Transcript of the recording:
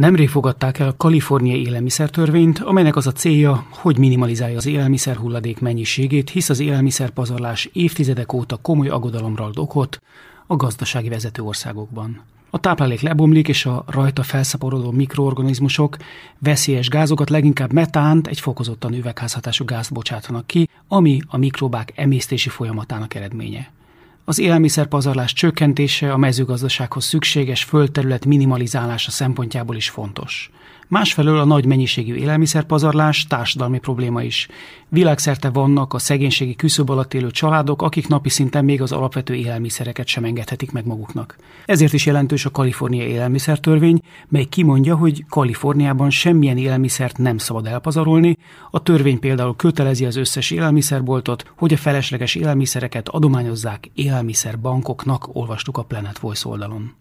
Nemrég fogadták el a kaliforniai élelmiszertörvényt, amelynek az a célja, hogy minimalizálja az élelmiszer hulladék mennyiségét, hisz az élelmiszerpazarlás évtizedek óta komoly aggodalomra ad okot a gazdasági vezető országokban. A táplálék lebomlik, és a rajta felszaporodó mikroorganizmusok veszélyes gázokat, leginkább metánt, egy fokozottan üvegházhatású gázt bocsátanak ki, ami a mikrobák emésztési folyamatának eredménye. Az élelmiszerpazarlás csökkentése a mezőgazdasághoz szükséges földterület minimalizálása szempontjából is fontos. Másfelől a nagy mennyiségű élelmiszerpazarlás társadalmi probléma is. Világszerte vannak a szegénységi küszöb alatt élő családok, akik napi szinten még az alapvető élelmiszereket sem engedhetik meg maguknak. Ezért is jelentős a kaliforniai élelmiszertörvény, mely kimondja, hogy Kaliforniában semmilyen élelmiszert nem szabad elpazarolni. A törvény például kötelezi az összes élelmiszerboltot, hogy a felesleges élelmiszereket adományozzák élelmiszerbankoknak, olvastuk a Planet Voice oldalon.